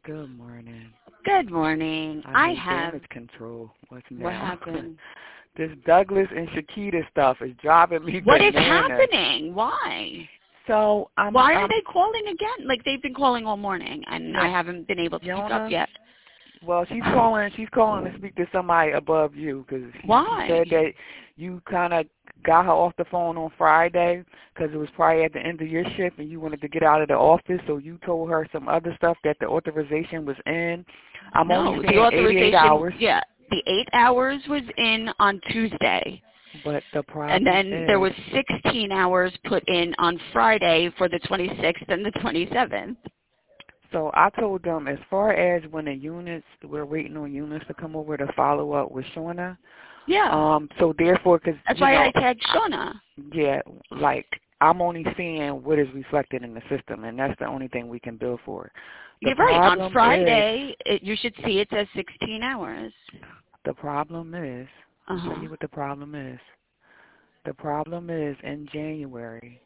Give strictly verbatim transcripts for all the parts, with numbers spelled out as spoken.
Good morning. Good morning. I I hate have. damage control. What's What now? happened? This Douglas and Shakita stuff is driving me What is bananas. happening? Why? So I'm. Why are I'm they calling again? Like they've been calling all morning, and no, I haven't been able to pick up Yona. yet. Well, she's calling. She's calling to speak to somebody above you because she, she Why? said that you kind of got her off the phone on Friday because it was probably at the end of your shift and you wanted to get out of the office. So you told her some other stuff that the authorization was in. I'm No, only the saying eighty-eight authorization. hours. Yeah, the eight hours was in on Tuesday, But the and problem then is. there was sixteen hours put in on Friday for the twenty-sixth and the twenty-seventh. So I told them as far as when the units, we're waiting on units to come over to follow up with Shauna. Yeah. Um. So therefore, because That's you why know, I tagged Shauna. yeah, like I'm only seeing what is reflected in the system, and that's the only thing we can bill for. The You're right. On problem Friday, it, you should see it says sixteen hours. is, the problem is, I'll Uh-huh. tell you what the problem is. The problem is in January.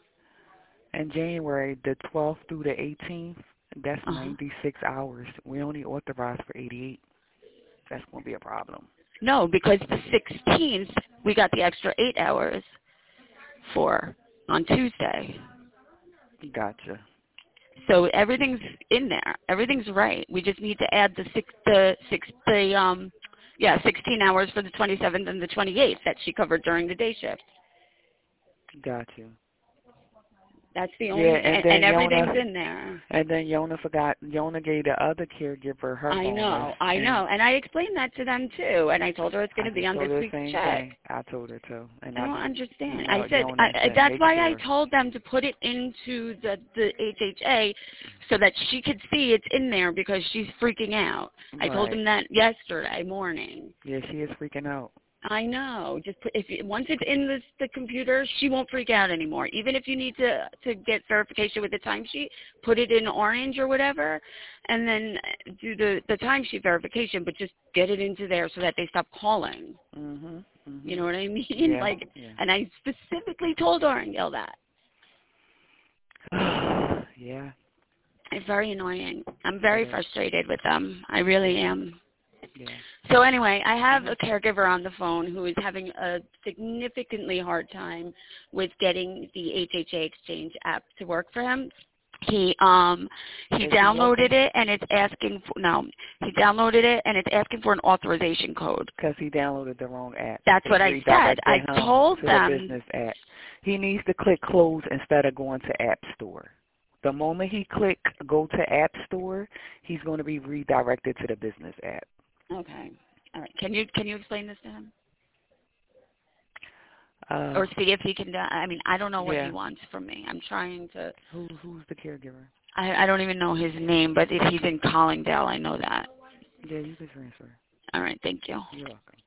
In January, the twelfth through the eighteenth, that's Uh-huh. ninety-six hours. We only authorized for eighty-eight. That's going to be a problem. No, because the sixteenth, we got the extra eight hours for on Tuesday. Gotcha. So everything's in there. Everything's right. We just need to add the six, the six, the um, yeah, sixteen hours for the twenty-seventh and the twenty-eighth that she covered during the day shift. Gotcha. That's the Yeah, only, and and, then and everything's Yona, in there. and then Yona forgot. Yona gave the other caregiver her I bonus. know, I and know, and I explained that to them too, and I told her it's going I to be just on told this her the week's same check. thing. I told her too, and I I don't just understand. I emailed said Yona and I, said that's make why I sure. told them to put it into the the H H A so that she could see it's in there because she's freaking out. I told Right. them that yesterday morning. Yeah, she is freaking out. I know. Just put, if you, once it's in the the computer, she won't freak out anymore. Even if you need to to get verification with the timesheet, put it in orange or whatever, and then do the the timesheet verification. But just get it into there so that they stop calling. Mhm. Mhm. You know what I mean? Yeah. Like, Yeah. and I specifically told Orangel that. Yeah. It's very annoying. I'm very It is. frustrated with them. I really am. Yeah. So anyway, I have a caregiver on the phone who is having a significantly hard time with getting the H H A Exchange app to work for him. He um he Is he downloaded working? it and it's asking for no he downloaded it and it's asking for an authorization code. Because he downloaded the wrong app. That's It what I said. redirected I him told to them. the business app. He needs to click close instead of going to App Store. The moment he click go to App Store, he's going to be redirected to the business app. Okay. All right. Can you can you explain this to him? Uh, Or see if he can. I mean, I don't know what yeah. he wants from me. I'm trying to. Who who's the caregiver? I, I don't even know his name, but if he's in Collingdale, I know that. Yeah, you can transfer. All right, thank you. You're welcome.